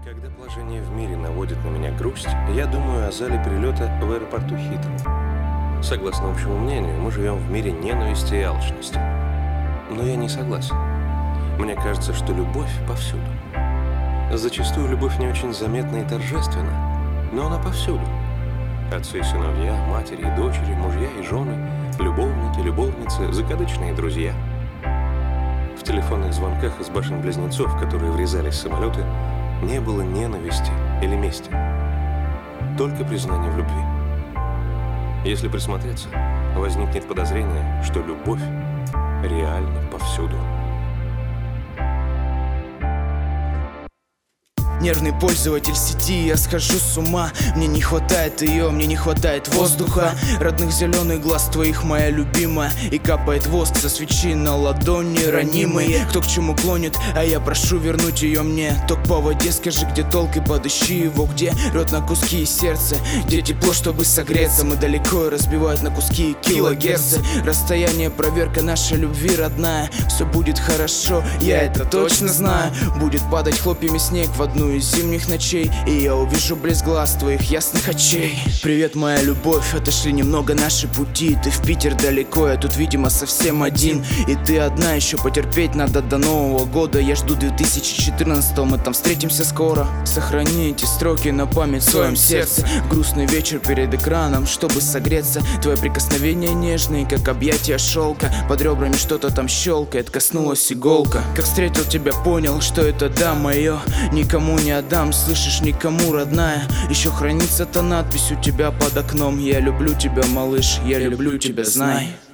Когда положение в мире наводит на меня грусть, я думаю о зале прилета в аэропорту Хитроу. Согласно общему мнению, мы живем в мире ненависти и алчности. Но я не согласен. Мне кажется, что любовь повсюду. Зачастую любовь не очень заметна и торжественна, но она повсюду. Отцы и сыновья, матери и дочери, мужья и жены, любовники, любовницы, закадычные друзья. В телефонных звонках из башен-близнецов, которые врезались в самолеты, не было ненависти или мести. Только признание в любви. Если присмотреться, возникнет подозрение, что любовь реальна повсюду. Нервный пользователь сети, я схожу с ума. Мне не хватает ее, мне не хватает воздуха. Родных зеленых глаз твоих, моя любимая. И капает воск со свечи на ладони ранимые. Кто к чему клонит, а я прошу вернуть ее мне. Ток по воде, скажи, где толк, и подыщи его. Где рвет на куски и сердце, где тепло, чтобы согреться. Мы далеко и разбивают на куски килогерцы. Расстояние, проверка нашей любви, родная. Все будет хорошо, я это точно знаю. Будет падать хлопьями снег в одну из зимних ночей, и я увижу блеск глаз твоих ясных очей. Привет, моя любовь, отошли немного наши пути. Ты в Питер далеко, я тут, видимо, совсем один. И ты одна, еще потерпеть надо до Нового года. Я жду 2014-го, мы там встретимся скоро. Сохрани эти строки на память в своем сердце. Грустный вечер перед экраном, чтобы согреться. Твои прикосновения нежные, как объятия шелка. Под ребрами что-то там щелкает, коснулась иголка. Как встретил тебя, понял, что это да, мое. Никому не отдам, слышишь, никому, родная. Еще хранится та надпись у тебя под окном. Я люблю тебя, малыш, я люблю тебя, знай.